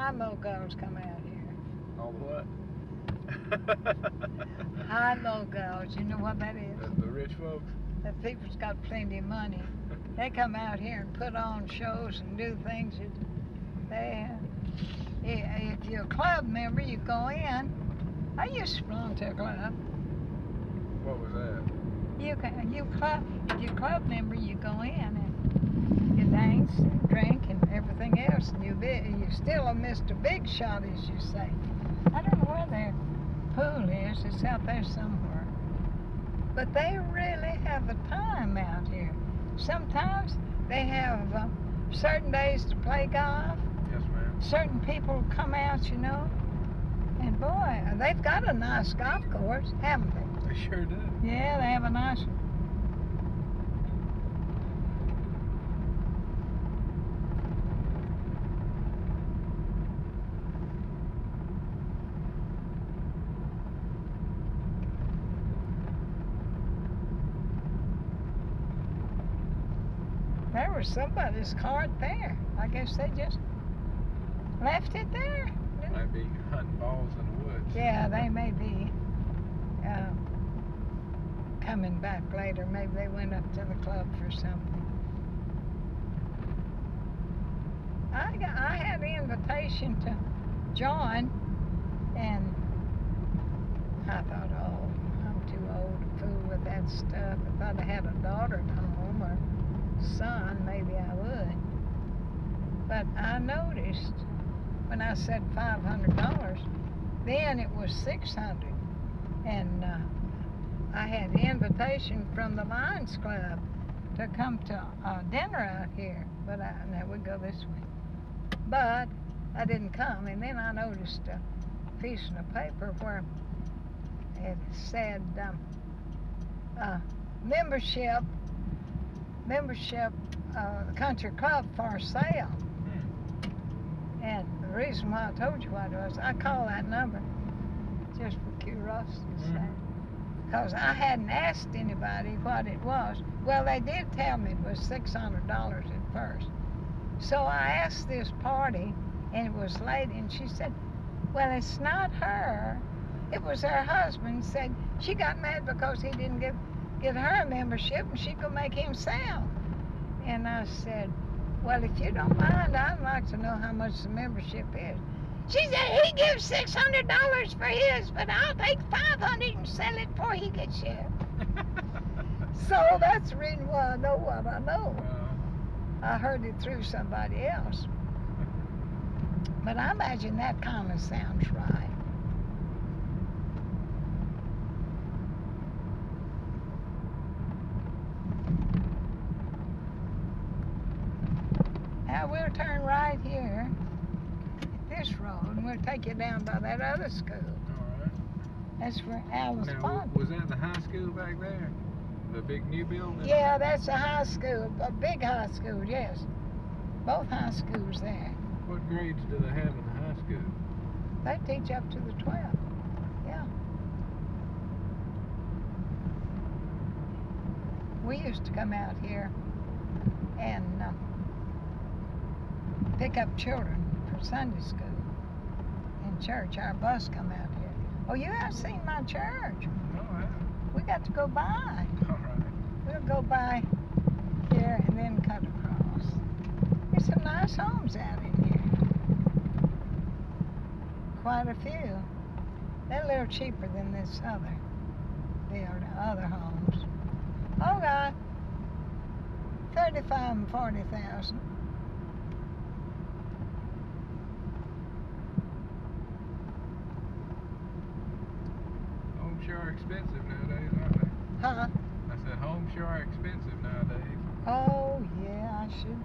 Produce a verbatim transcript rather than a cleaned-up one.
high moguls come out here. All the what? High moguls, you know what that is? The, the rich folks? The people's got plenty of money. They come out here and put on shows and do things that they, if you're a club member, you go in. I used to belong to a club. What was that? You can, you club, if you're a club member, you go in and you dance and drink and everything else, and you be, you're still a Mister Big Shot, as you say. I don't know where their pool is. It's out there somewhere. But they really have the time out here. Sometimes they have uh, certain days to play golf. Yes, ma'am. Certain people come out, you know, and boy, they've got a nice golf course, haven't they? They sure do. Yeah, they have a nice one. There was somebody's cart there. I guess they just left it there. Might be hunting balls in the woods. Yeah, they may be uh, coming back later. Maybe they went up to the club for something. I got, I had the invitation to join, and I thought, oh, I'm too old to fool with that stuff. If I'd have had a daughter at home or son, maybe I would. But I noticed when I said five hundred dollars, then it was six hundred dollars. And uh, I had the invitation from the Lions Club to come to uh, dinner out here. But I, now we go this way. But I didn't come. And then I noticed a piece in the paper where it said um, uh, membership, membership uh, country club for sale. And the reason why I told you what it was, I called that number just for curiosity's Mm-hmm. sake. Because I hadn't asked anybody what it was. Well, they did tell me it was six hundred dollars at first. So I asked this party, and it was late, and she said, well, it's not her. It was her husband. Said she got mad because he didn't give, get her a membership, and she could make him sell. And I said, well, if you don't mind, I'd like to know how much the membership is. She said, he gives six hundred dollars for his, but I'll take five hundred dollars and sell it before he gets here. So that's the reason why I know what I know. I heard it through somebody else. But I imagine that kind of sounds right. Now we'll turn right here at this road, and we'll take you down by that other school. All right. That's where Alice Now, Pond. was that the high school back there? The big new building? Yeah, that's a high school, a big high school, yes. Both high schools there. What grades do they have in the high school? They teach up to the twelve. Yeah. We used to come out here and uh, pick up children for Sunday school in church. Our bus come out here. Oh, you haven't seen my church. No, I haven't. We got to go by. All right. We'll go by here and then cut across. There's some nice homes out in here. Quite a few. They're a little cheaper than this other, the other homes. Oh God, thirty-five and forty thousand. Homes sure are expensive nowadays, aren't they? Huh? I said homes sure are expensive nowadays. Oh yeah, I should